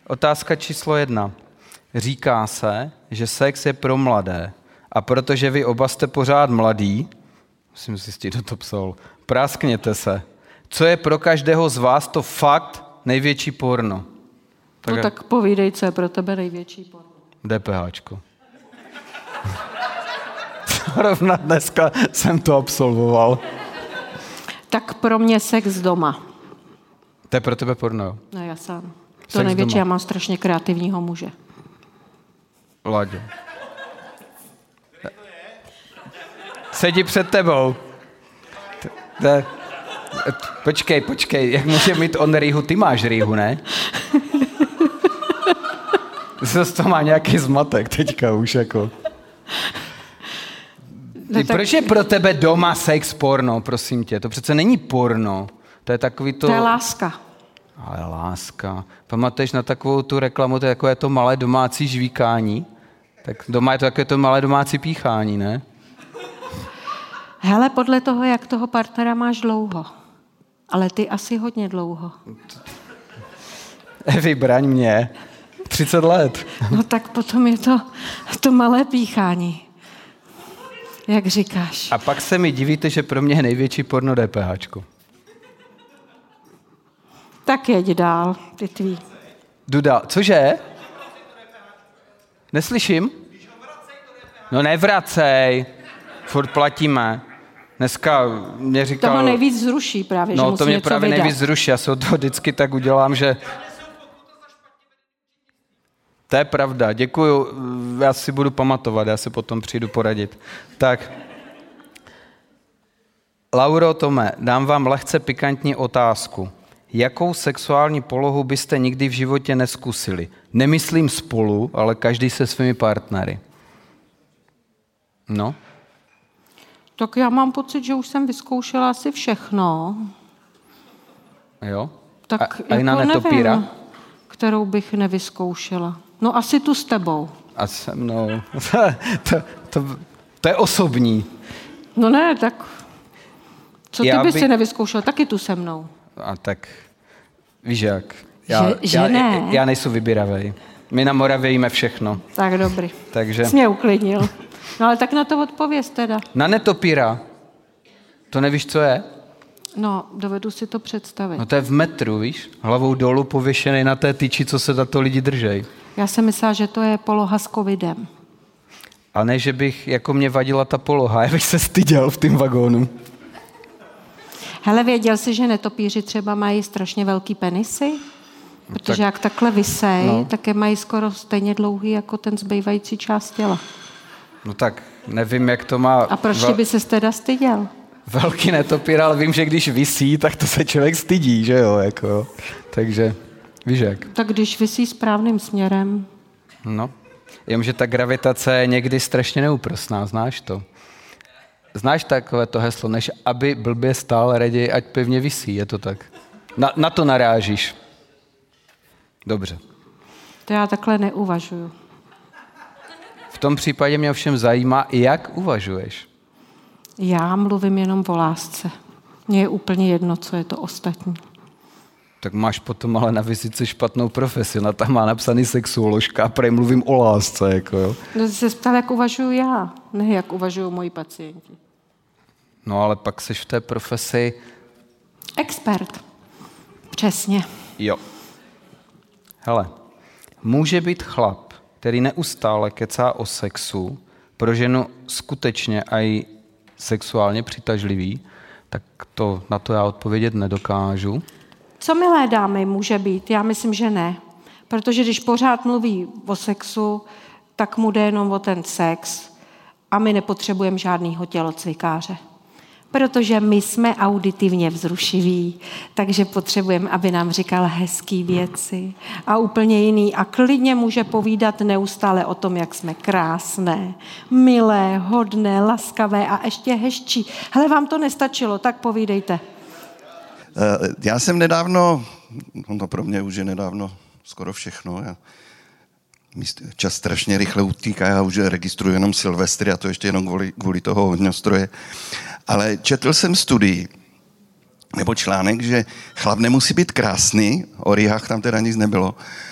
Otázka číslo 1. Říká se, že sex je pro mladé. A protože vy oba jste pořád mladý, musím zjistit, kdo to psal, práskněte se. Co je pro každého z vás to fakt největší porno? Tak povídej, co je pro tebe největší porno. DPHčko. Rovna dneska jsem to absolvoval. Tak pro mě sex doma. To je pro tebe porno, jo? No já sám. To Sex největší, doma. já mám strašně kreativního muže. Láďo. Sedí před tebou. Počkej, jak může mít on rýhu? Ty máš rýhu, ne? To má nějaký zmatek teďka už jako. Proč je pro tebe doma sex porno, prosím tě? To přece není porno. To je takový to... To je láska. Ale láska. Pamatuješ na takovou tu reklamu, to je jako je to malé domácí žvíkání? Tak doma je to jako je to malé domácí píchání, ne? Hele, podle toho, jak toho partnera máš dlouho. Ale ty asi hodně dlouho. Vybraň mě. 30 let. No tak potom je to malé píchání. Jak říkáš. A pak se mi divíte, že pro mě je největší porno DPHčko. Tak jeď dál, ty tvý. Jdu dál. Cože? Neslyším? No nevracej. Furt platíme. Dneska mě říkal... Toho nejvíc zruší právě, že musí to mě něco právě vydat. nejvíc zruší. Já se od toho vždycky tak udělám, že... To je pravda, děkuju. Já si budu pamatovat, já se potom přijdu poradit. Tak. Lauro, Tome, dám vám lehce pikantní otázku. Jakou sexuální polohu byste nikdy v životě neskusili? Nemyslím spolu, ale každý se svými partnery. No? Tak já mám pocit, že už jsem vyzkoušela asi všechno. Jo? Tak a i na jako netopíra? nevím, kterou bych nevyzkoušela. No asi tu s tebou. A se mnou. To je osobní. No ne, tak co ty bys si nevyzkoušel? Taky tu se mnou. A tak víš jak. Já nejsem vybíravej. My na Moravě jíme všechno. Tak dobrý. Takže... Jsi mě uklidnil. No ale tak na to odpověz teda. Na netopíra. To nevíš, co je? No, dovedu si to představit. No to je v metru, víš? Hlavou dolů pověšený na té tyči, co se za to lidi držej. Já jsem myslela, že to je poloha s covidem. A ne, že bych, jako mě vadila ta poloha, já bych se styděl v tom vagónu. Hele, věděl jsi, že netopíři třeba mají strašně velký penisy? Protože tak, jak takhle visej, tak je mají skoro stejně dlouhý jako ten zbývající část těla. No tak nevím, jak to má... A proč ty by ses teda styděl? Velký netopír, ale vím, že když visí, tak to se člověk stydí, že jo, jako. Takže víš jak. Tak když visí správným směrem. No, jenomže ta gravitace je někdy strašně neúprosná, znáš to? Znáš takové to heslo, než aby blbě stál, raději ať pevně visí, je to tak? Na to narážíš. Dobře. To já takhle neuvažuju. V tom případě mě ovšem zajímá, jak uvažuješ. Já mluvím jenom o lásce. Mně je úplně jedno, co je to ostatní. Tak máš potom ale na vizice špatnou profesi. Tam má napsaný sexuoložka a prej mluvím o lásce. Jako, jo. No, jsi se ptal, jak uvažuju já, ne jak uvažují moji pacienti. No ale pak seš v té profesi... Expert. Přesně. Jo. Hele, může být chlap, který neustále kecá o sexu, pro ženu skutečně aj sexuálně přitažlivý, tak na to já odpovědět nedokážu. Co, milé dámy, může být? Já myslím, že ne. Protože když pořád mluví o sexu, tak mu jde jenom o ten sex a my nepotřebujeme žádnýho tělocvikáře. Protože my jsme auditivně vzrušiví, takže potřebujeme, aby nám říkal hezký věci a úplně jiný. A klidně může povídat neustále o tom, jak jsme krásné, milé, hodné, laskavé a ještě hezčí. Hele, vám to nestačilo, tak povídejte. Já jsem nedávno, to pro mě už je nedávno skoro všechno, čas strašně rychle utíká, já už registruji jenom Silvestry a to ještě jenom kvůli toho ohňostroje. Ale četl jsem studii, nebo článek, že chlap nemusí být krásný, o rýhách tam teda nic nebylo,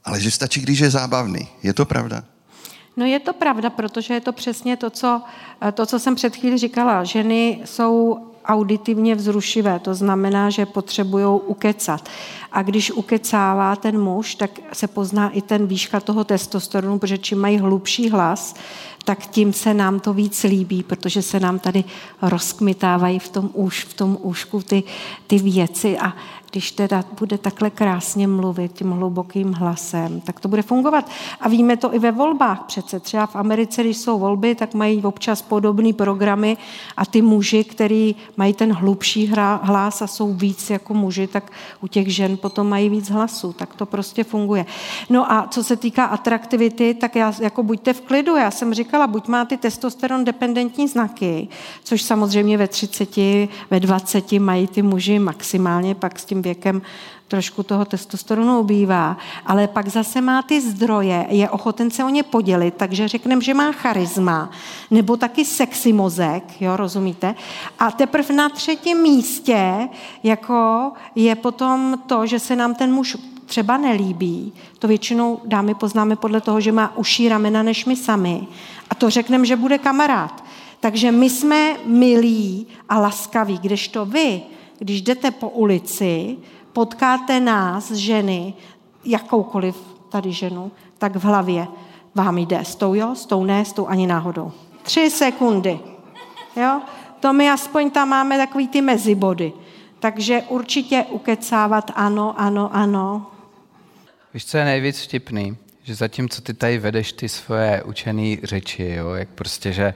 ale že stačí, když je zábavný. Je to pravda? No je to pravda, protože je to přesně to, co jsem před chvíli říkala. Ženy jsou auditivně vzrušivé, to znamená, že potřebují ukecat. A když ukecává ten muž, tak se pozná i ten výška toho testosteronu, protože čím mají hlubší hlas, tak tím se nám to víc líbí, protože se nám tady rozkmitávají v tom úšku ty věci a když teda bude takhle krásně mluvit tím hlubokým hlasem, tak to bude fungovat. A víme to i ve volbách přece. Třeba v Americe, když jsou volby, tak mají občas podobné programy a ty muži, který mají ten hlubší hlas a jsou víc jako muži, tak u těch žen potom mají víc hlasu. Tak to prostě funguje. No a co se týká atraktivity, tak jako buďte v klidu. Já jsem říkala, buď má ty testosteron dependentní znaky, což samozřejmě ve 30, ve 20 mají ty muži maximálně, pak s tím věkem trošku toho testosteronu ubývá, ale pak zase má ty zdroje, je ochoten se o ně podělit, takže řekneme, že má charisma, nebo taky sexy mozek, jo, rozumíte? A teprve na 3. místě jako je potom to, že se nám ten muž třeba nelíbí. To většinou dámy poznáme podle toho, že má uší ramena než my sami. A to řekneme, že bude kamarád. Takže my jsme milí a laskaví, kdežto vy, když jdete po ulici, potkáte nás, ženy, jakoukoliv tady ženu, tak v hlavě vám jde. S tou jo, s tou ne, s tou ani náhodou. 3 sekundy. Jo? To my aspoň tam máme takový ty mezibody. Takže určitě ukecávat ano, ano, ano. Víš, co je nejvíc vtipný? Že zatímco ty tady vedeš ty svoje učený řeči, jo? Jak prostě, že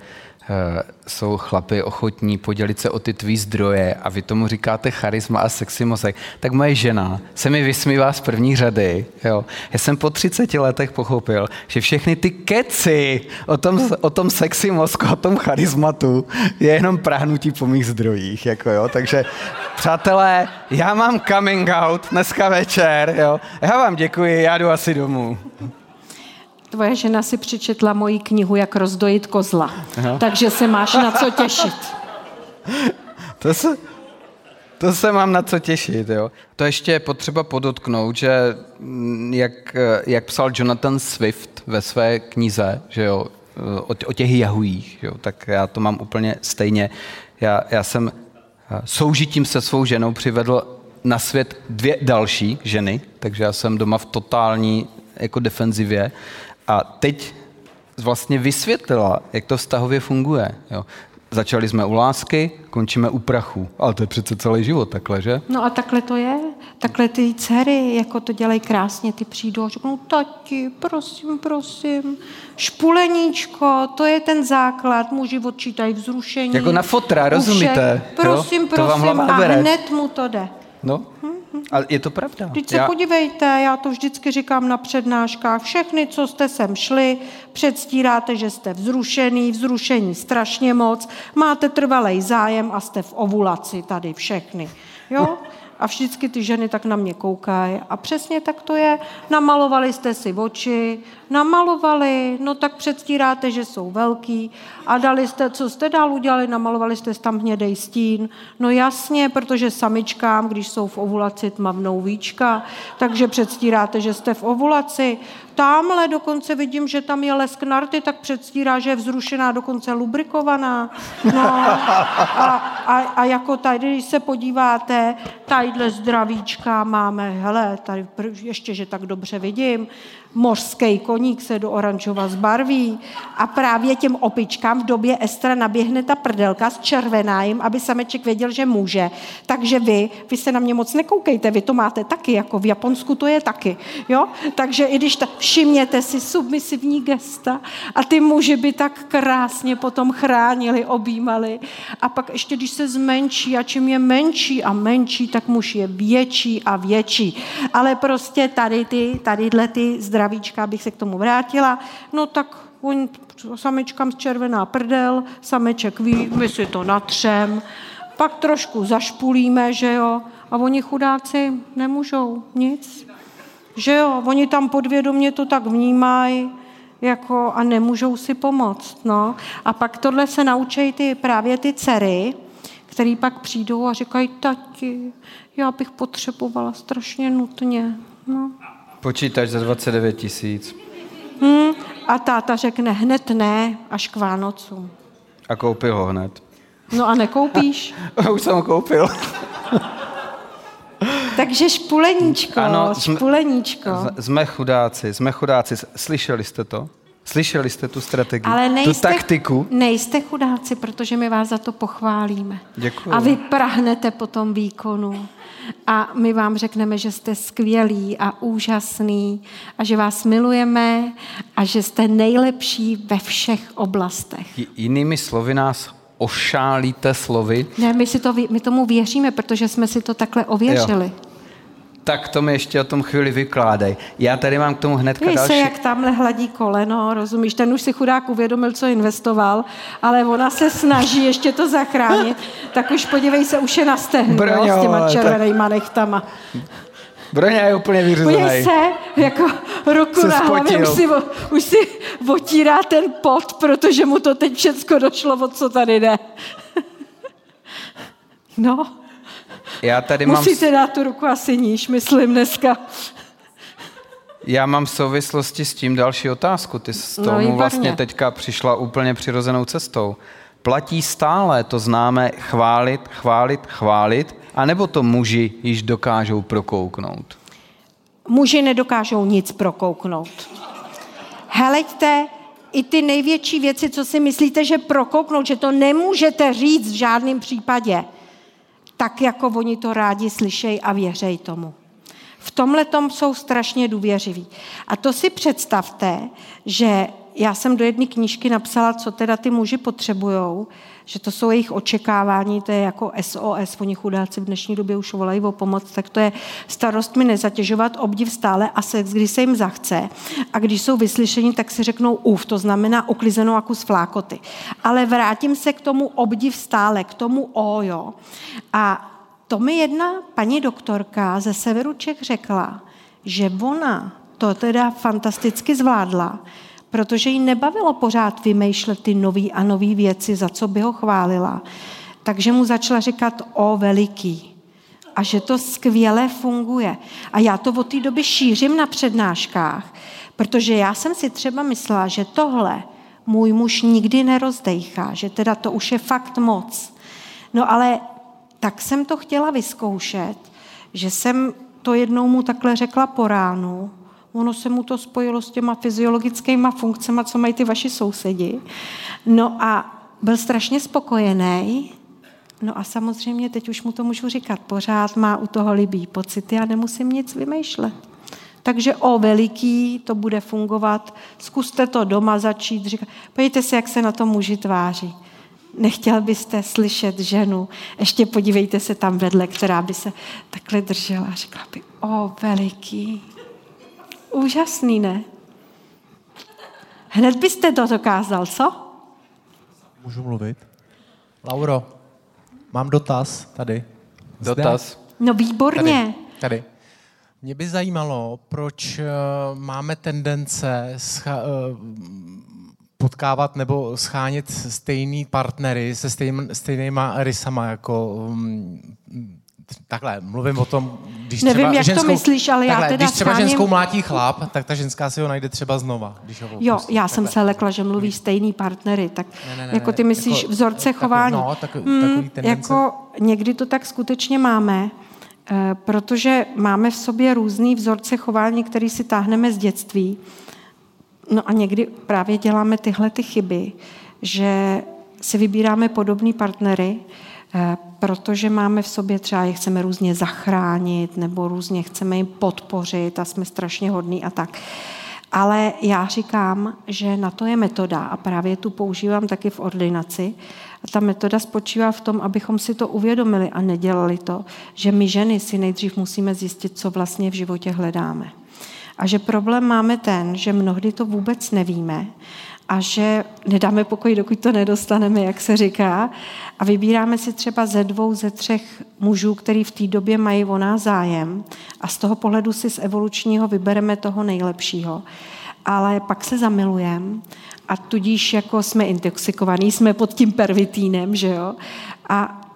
jsou chlapi ochotní podělit se o ty tvý zdroje a vy tomu říkáte charisma a sexy mozek, tak moje žena se mi vysmívá z první řady. Jo. Já jsem po 30 letech pochopil, že všechny ty keci o tom sexy mozku, o tom charismatu je jenom práhnutí po mých zdrojích. Jako jo. Takže přátelé, já mám coming out dneska večer. Jo. Já vám děkuji, já jdu asi domů. Tvoje žena si přečetla moji knihu Jak rozdojit kozla. Aha. Takže se máš na co těšit. To se mám na co těšit. Jo. To ještě je potřeba podotknout, že jak psal Jonathan Swift ve své knize, že jo, o těch jahujích, jo, tak já to mám úplně stejně. Já jsem soužitím se svou ženou přivedl na svět 2 další ženy, takže já jsem doma v totální jako defenzivě. A teď vlastně vysvětlila, jak to vztahově funguje. Jo. Začali jsme u lásky, končíme u prachu. Ale to je přece celý život takhle, že? No a takhle to je. Takhle ty dcery, jako to dělají krásně, ty přijdou a řeknou, tati, prosím, špuleníčko, to je ten základ, muži odčítají vzrušení. Jako na fotra, rozumíte? Prosím, a hned mu to jde. No, ale je to pravda. Vždyť se podívejte, já to vždycky říkám na přednáškách, všechny, co jste sem šli, předstíráte, že jste vzrušení strašně moc, máte trvalej zájem a jste v ovulaci tady všechny. Jo? A vždycky ty ženy tak na mě koukají. A přesně tak to je. Namalovali jste si oči, no tak předstíráte, že jsou velký a dali jste, co jste dál udělali, namalovali jste tam hnědej stín. No jasně, protože samičkám, když jsou v ovulaci, tmavnou víčka, takže předstíráte, že jste v ovulaci. Támhle dokonce vidím, že tam je lesk narty, tak předstírá, že je vzrušená, dokonce lubrikovaná. No a jako tady, když se podíváte, tadyhle zdravíčka máme, hele, tady ještě, že tak dobře vidím, mořský koník se do oranžova zbarví a právě těm opičkám v době estra naběhne ta prdelka s červeným, aby sameček věděl, že může. Takže vy se na mě moc nekoukejte, vy to máte taky, jako v Japonsku to je taky, jo? Takže i když všimněte si submisivní gesta a ty muži by tak krásně potom chránili, objímali a pak ještě, když se zmenší a čím je menší a menší, tak muž je větší a větší. Ale prostě tadyhle ty zdravíčka, abych se k tomu vrátila, no tak samičkám červená prdel, sameček ví, my si to natřem, pak trošku zašpulíme, že jo, a oni chudáci nemůžou nic, že jo, oni tam podvědomě to tak vnímají, jako a nemůžou si pomoct, no. A pak tohle se naučí právě ty dcery, který pak přijdou a říkají, tati, já bych potřebovala strašně nutně, no. Počítač za 29 000. A táta řekne hned ne, až k Vánocům. A koupil ho hned. No a nekoupíš? Už jsem ho koupil. Takže špuleníčko, Ano, špuleníčko. Jsme chudáci. Slyšeli jste to? Slyšeli jste tu strategii, Ale tu taktiku? Nejste chudáci, protože my vás za to pochválíme. Děkuju. A vy prahnete po tom výkonu. A my vám řekneme, že jste skvělí a úžasný a že vás milujeme a že jste nejlepší ve všech oblastech. Jinými slovy nás ošálíte slovy. Ne, my tomu věříme, protože jsme si to takhle ověřili. Jo. Tak to mi ještě o tom chvíli vykládej. Já tady mám k tomu hnedka Víš další... se, jak tamhle hladí koleno, rozumíš? Ten už si chudák uvědomil, co investoval, ale ona se snaží ještě to zachránit. Tak už podívej se, už je na stehnu, s těma červenýma nechtama. Broňa je úplně vyřezaný. Podívej se, jako ruku na hlavě, už si otírá ten pot, protože mu to teď všecko došlo, o co tady jde. No. Já tady musíte dát tu ruku asi níž, myslím dneska. Já mám v souvislosti s tím další otázku. Ty s tomu vlastně teďka přišla úplně přirozenou cestou. Platí stále to známé chválit, anebo to muži již dokážou prokouknout? Muži nedokážou nic prokouknout. Heleďte, i ty největší věci, co si myslíte, že prokouknout, že to nemůžete říct v žádném případě, tak jako oni to rádi slyšejí a věřejí tomu. V tomhletom jsou strašně důvěřiví. A to si představte, že já jsem do jedné knížky napsala, co teda ty muži potřebujou, že to jsou jejich očekávání, to je jako SOS, oni chudáci v dnešní době už volají o pomoc, tak to je starostmi nezatěžovat, obdiv stále a sex, když se jim zachce. A když jsou vyslyšení, tak si řeknou to znamená uklizenou a kus flákoty. Ale vrátím se k tomu obdiv stále, k tomu jo. A to mi jedna paní doktorka ze severu Čech řekla, že ona to teda fantasticky zvládla, protože jí nebavilo pořád vymýšlet ty nový a nový věci, za co by ho chválila. Takže mu začala říkat veliký. A že to skvěle funguje. A já to od té doby šířím na přednáškách, protože já jsem si třeba myslela, že tohle můj muž nikdy nerozdejchá, že teda to už je fakt moc. No ale tak jsem to chtěla vyzkoušet, že jsem to jednou mu takhle řekla po ránu. Ono se mu to spojilo s těma fyziologickýma funkcemi, co mají ty vaši sousedi. No a byl strašně spokojený. No a samozřejmě teď už mu to můžu říkat pořád, má u toho libý pocity a nemusím nic vymýšlet. Takže veliký, to bude fungovat. Zkuste to doma začít říkat. Podívejte se, jak se na to muži tváří. Nechtěl byste slyšet ženu. Ještě podívejte se tam vedle, která by se takhle držela a řekla by, veliký. Úžasný, ne? Hned byste to dokázal, co? Můžu mluvit? Lauro, mám dotaz tady. Dotaz? No výborně. Tady. Mě by zajímalo, proč máme tendence potkávat nebo schánět stejný partnery se stejnýma rysama, jako takhle, mluvím o tom, když nevím, třeba jak ženskou, to myslíš, ale takhle, já teda když třeba scháním... ženskou mlátí chlap, tak ta ženská si ho najde třeba znova. Když ho jo, já jsem se lekla, že mluví stejný partnery, tak ne, jako ty myslíš jako, vzorce chování. Takový tendence. Jako někdy to tak skutečně máme, protože máme v sobě různý vzorce chování, který si táhneme z dětství. No a někdy právě děláme tyhle ty chyby, že si vybíráme podobný partnery, protože máme v sobě třeba, je chceme různě zachránit nebo různě chceme jim podpořit a jsme strašně hodní a tak. Ale já říkám, že na to je metoda a právě tu používám taky v ordinaci. A ta metoda spočívá v tom, abychom si to uvědomili a nedělali to, že my ženy si nejdřív musíme zjistit, co vlastně v životě hledáme. A že problém máme ten, že mnohdy to vůbec nevíme a že nedáme pokoj, dokud to nedostaneme, jak se říká, a vybíráme si třeba ze 2, ze 3 mužů, který v té době mají o nás zájem a z toho pohledu si z evolučního vybereme toho nejlepšího. Ale pak se zamilujeme a tudíž jako jsme intoxikovaní, jsme pod tím pervitínem, že jo? A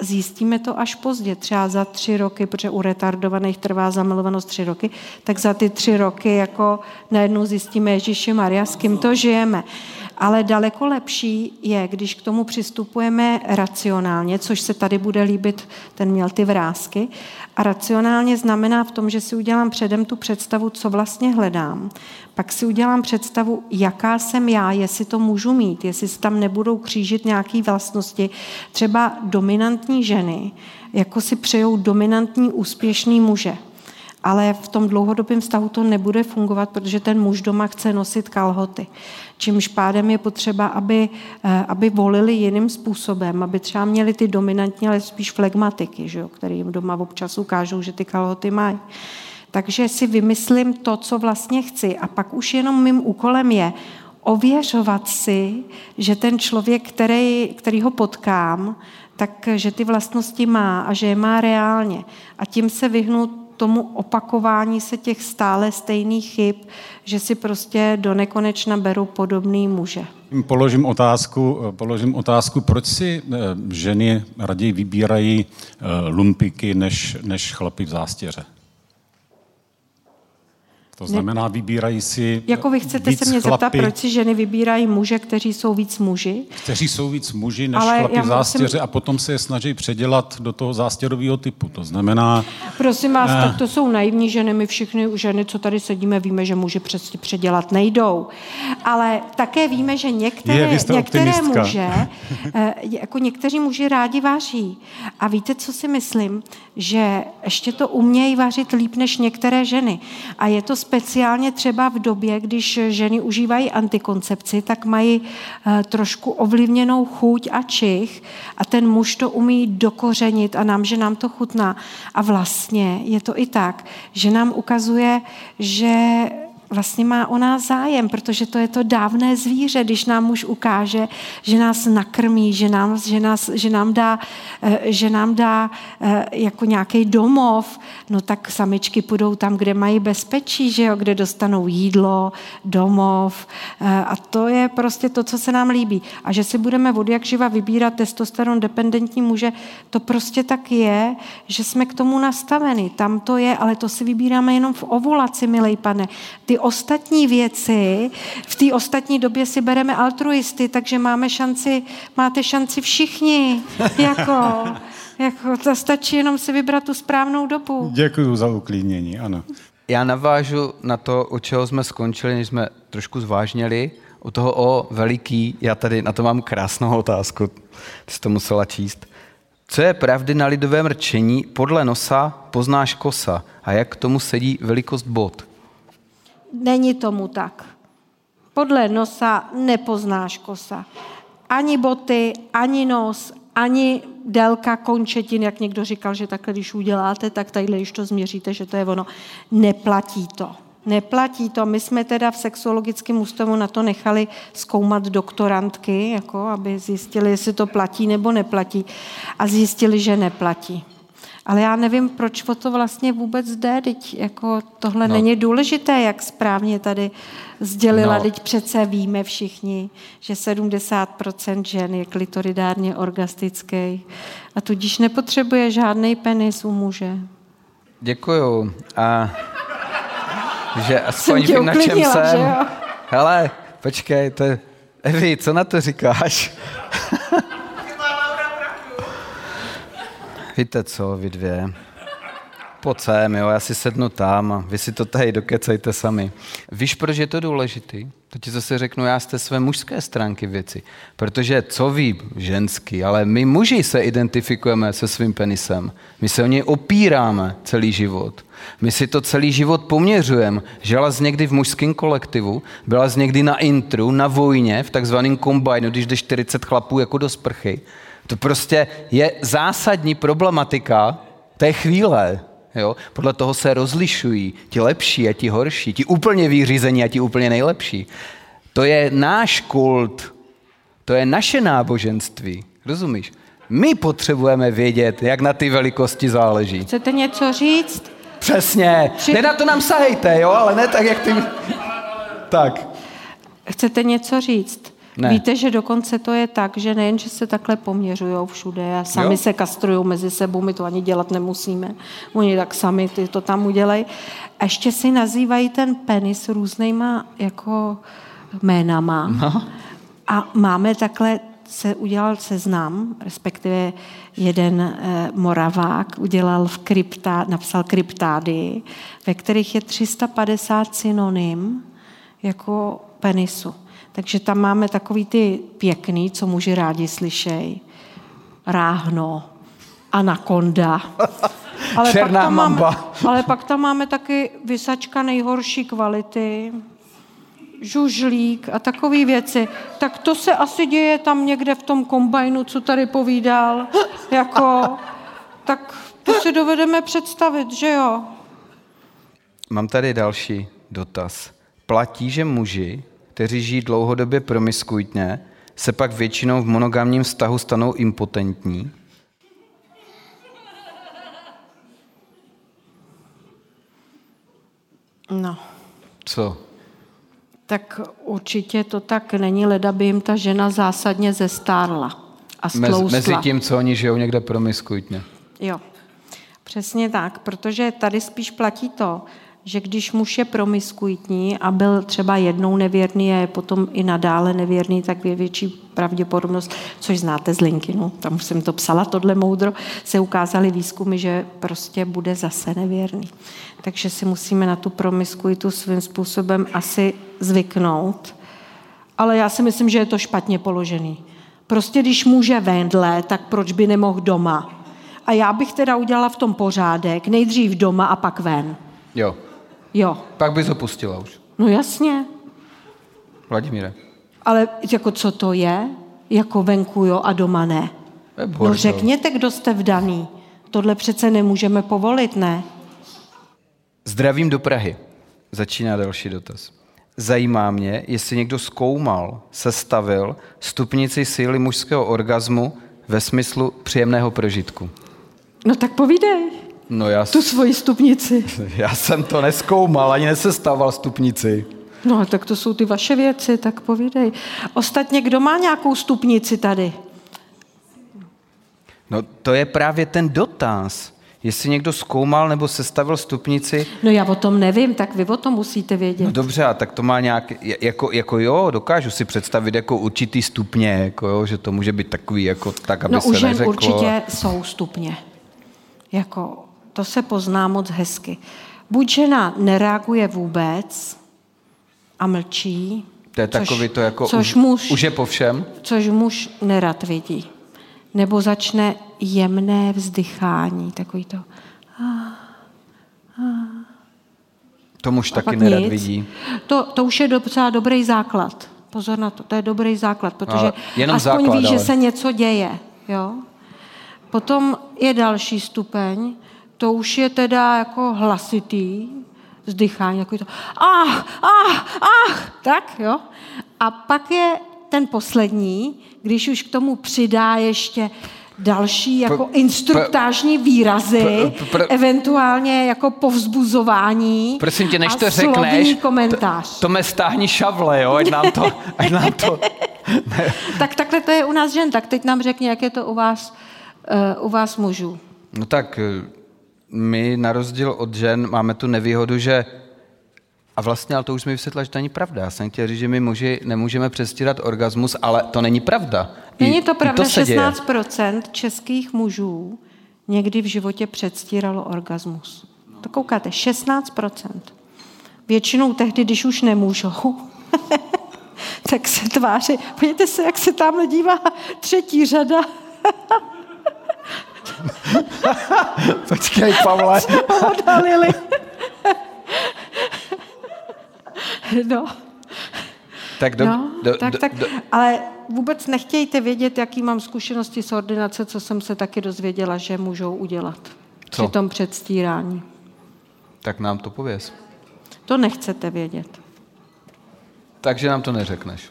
zjistíme to až pozdě, třeba za 3 roky, protože u retardovaných trvá zamilovanost 3 roky, tak za ty 3 roky jako najednou zjistíme, Ježišimarja, s kým to žijeme. Ale daleko lepší je, když k tomu přistupujeme racionálně, což se tady bude líbit, ten měl ty vrásky. A racionálně znamená v tom, že si udělám předem tu představu, co vlastně hledám. Pak si udělám představu, jaká jsem já, jestli to můžu mít, jestli se tam nebudou křížit nějaké vlastnosti. Třeba dominantní ženy, jako si přejou dominantní úspěšný muže. Ale v tom dlouhodobém vztahu to nebude fungovat, protože ten muž doma chce nosit kalhoty. Čímž pádem je potřeba, aby volili jiným způsobem, aby třeba měli ty dominantní, ale spíš flegmatiky, že jo, který jim doma občas ukážou, že ty kalhoty mají. Takže si vymyslím to, co vlastně chci a pak už jenom mým úkolem je ověřovat si, že ten člověk, který ho potkám, takže ty vlastnosti má a že je má reálně. A tím se vyhnout tomu opakování se těch stále stejných chyb, že si prostě do nekonečna beru podobný muže. Položím otázku, proč si ženy raději vybírají lumpiky než chlapy v zástěře? To znamená, vybírají si jako vy chcete se mě zeptat, proč si ženy vybírají muže, kteří jsou víc muži? Kteří jsou víc muži než chlapi v zástěře a potom se je snaží předělat do toho zástěrového typu. To znamená... Prosím vás, tak to jsou naivní ženy. My všichni ženy, co tady sedíme, víme, že muži předělat nejdou. Ale také víme, že některé muže, jako někteří muži rádi vaří. A víte, co si myslím? Že ještě to umějí vařit líp než některé ženy. A je to speciálně třeba v době, když ženy užívají antikoncepci, tak mají trošku ovlivněnou chuť a čich a ten muž to umí dokořenit a že nám to chutná. A vlastně je to i tak, že nám ukazuje, že vlastně má o nás zájem, protože to je to dávné zvíře, když nám muž ukáže, že nás nakrmí, že nám dá jako nějaký domov, no tak samičky půjdou tam, kde mají bezpečí, že jo, kde dostanou jídlo, domov a to je prostě to, co se nám líbí. A že si budeme od jak živa vybírat testosteron dependentní muže, to prostě tak je, že jsme k tomu nastaveni. Tam to je, ale to si vybíráme jenom v ovulaci, milej pane. Ty ostatní věci, v té ostatní době si bereme altruisty, takže máte šanci všichni. Jako to stačí jenom si vybrat tu správnou dobu. Děkuju za uklidnění, ano. Já navážu na to, u čeho jsme skončili, než jsme trošku zvážněli, u toho o veliký, já tady na to mám krásnou otázku, ty jsi to musela číst. Co je pravdy na lidovém rčení, podle nosa poznáš kosa a jak k tomu sedí velikost bot? Není tomu tak. Podle nosa nepoznáš kosa. Ani boty, ani nos, ani délka končetin, jak někdo říkal, že takhle, když uděláte, tak tadyhle, když to změříte, že to je ono. Neplatí to. Neplatí to. My jsme teda v sexuologickém ústavu na to nechali zkoumat doktorantky, jako aby zjistili, jestli to platí nebo neplatí. A zjistili, že neplatí. Ale já nevím, proč o to vlastně vůbec jde, teď jako tohle není důležité, jak správně tady sdělila, teď přece víme všichni, že 70% žen je klitoridárně orgastický a tudíž nepotřebuje žádnej penis u muže. Děkuju. A že aspoň vím, na čem jsem. Hele, počkej, Evi, co na to říkáš? Víte co, vy dvě? Pojď sem, jo, já si sednu tam a vy si to tady dokecajte sami. Víš, proč je to důležitý? To ti zase řeknu já z té své mužské stránky věci. Protože co ví ženský, ale my muži se identifikujeme se svým penisem. My se o něj opíráme celý život. My si to celý život poměřujeme. Žila jsi někdy v mužském kolektivu, byla jsi někdy na intru, na vojně, v takzvaném kombajnu, když jde 40 chlapů jako do sprchy. To prostě je zásadní problematika té chvíle. Jo? Podle toho se rozlišují ti lepší a ti horší, ti úplně vyřízení a ti úplně nejlepší. To je náš kult, to je naše náboženství. Rozumíš? My potřebujeme vědět, jak na ty velikosti záleží. Chcete něco říct? Přesně. Ne na to nám sahejte, jo? Ale ne tak, jak ty... Tak. Chcete něco říct? Ne. Víte, že dokonce to je tak, že nejen, že se takhle poměřujou všude a sami se kastrují mezi sebou, my to ani dělat nemusíme. Oni tak sami ty to tam udělají. A ještě si nazývají ten penis různýma jako jménama. No. A máme takhle, se udělal seznam, respektive jeden Moravák napsal kryptády, ve kterých je 350 synonym jako penisu. Takže tam máme takový ty pěkný, co muži rádi slyšej. Ráhno, anakonda. Černá mamba. Ale pak tam máme taky vysačka nejhorší kvality, žužlík a takové věci. Tak to se asi děje tam někde v tom kombajnu, co tady povídal. Tak to si dovedeme představit, že jo? Mám tady další dotaz. Platí, že muži, kteří žijí dlouhodobě promiskuitně, se pak většinou v monogamním vztahu stanou impotentní? No. Co? Tak určitě to tak není, leda by jim ta žena zásadně zestárla a stloustla. Mezi tím, co oni žijou někde promiskuitně. Jo, přesně tak, protože tady spíš platí to, že když muž je promiskuitní a byl třeba jednou nevěrný a je potom i nadále nevěrný, tak je větší pravděpodobnost, což znáte z LinkedInu, tam už jsem to psala, tohle moudro, se ukázaly výzkumy, že prostě bude zase nevěrný. Takže si musíme na tu promiskuitu svým způsobem asi zvyknout. Ale já si myslím, že je to špatně položený. Prostě když může vendle, tak proč by nemohl doma? A já bych teda udělala v tom pořádek, nejdřív doma a pak ven. Jo. Pak bys ho pustila už. No jasně. Vladimíre. Ale jako co to je? Jako venku jo a doma ne. No řekněte, kdo jste vdaný. Tohle přece nemůžeme povolit, ne? Zdravím do Prahy. Začíná další dotaz. Zajímá mě, jestli někdo zkoumal, sestavil stupnici síly mužského orgazmu ve smyslu příjemného prožitku. No tak povídej. Tu svoji stupnici. Já jsem to nezkoumal, ani nesestavoval stupnici. No tak to jsou ty vaše věci, tak povídej. Ostatně, kdo má nějakou stupnici tady? No to je právě ten dotaz. Jestli někdo zkoumal nebo sestavil stupnici... No já o tom nevím, tak vy o tom musíte vědět. No dobře, a tak to má nějak... Jako jo, dokážu si představit jako určitý stupně, jako jo, že to může být takový, jako tak, aby se neřeklo... No už určitě jsou stupně. Jako, to se pozná moc hezky. Buď žena nereaguje vůbec a mlčí... To je takový to jako už je po všem. Což muž nerad vidí. Nebo začne jemné vzdychání, takový to. To muž taky nerad vidí. To už je docela dobrý základ. Pozor na to, to je dobrý základ, protože aspoň základ, ví, že se něco děje. Jo? Potom je další stupeň, to už je teda jako hlasitý vzdychání, takový to tak, jo. A pak je ten poslední, když už k tomu přidá ještě další jako instruktážní výrazy, eventuálně jako povzbuzování. Prosím tě, než a to řekneš, komentář. To me stáhni šavle, jo, ať nám to... Tak takhle to je u nás žen, tak teď nám řekni, jak je to u vás mužů. No tak my na rozdíl od žen máme tu nevýhodu, že a vlastně, ale to už mi vysvětlila, že to není pravda. Já jsem chtěl říct, že my muži nemůžeme přestírat orgasmus, ale to není pravda. Není to pravda, 16% českých mužů někdy v životě předstíralo orgasmus. To koukáte, 16%. Většinou tehdy, když už nemůžou, tak se tváří. Podívejte se, jak se tamhle dívá třetí řada. Počkej, Pavle. Odhalili. No. Tak ale vůbec nechtějte vědět, jaký mám zkušenosti z ordinace, co jsem se taky dozvěděla, že můžou udělat. Co? Při tom předstírání. Tak nám to pověz. To nechcete vědět. Takže nám to neřekneš.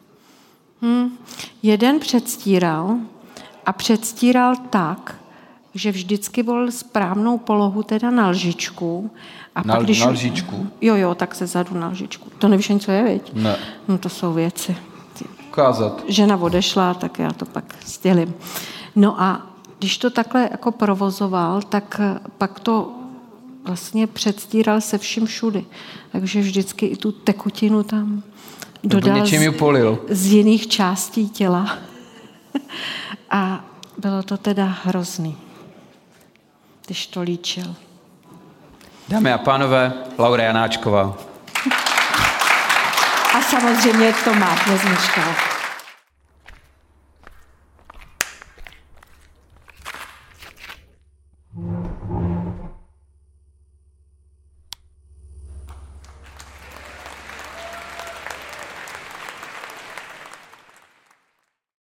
Jeden předstíral a předstíral tak, že vždycky volil správnou polohu teda na lžičku. A na lžičku? Jo, tak se zadu na lžičku. To nevíš ani, co je, viď? Ne. No to jsou věci. ukázat. Žena odešla, tak já to pak sdělím. No a když to takhle jako provozoval, tak pak to vlastně předstíral se vším všudy. Takže vždycky i tu tekutinu tam dodal z jiných částí těla. A bylo to teda hrozný, když to líčil. Dámy a pánové, Laura Janáčková. A samozřejmě Tomáš Věznička.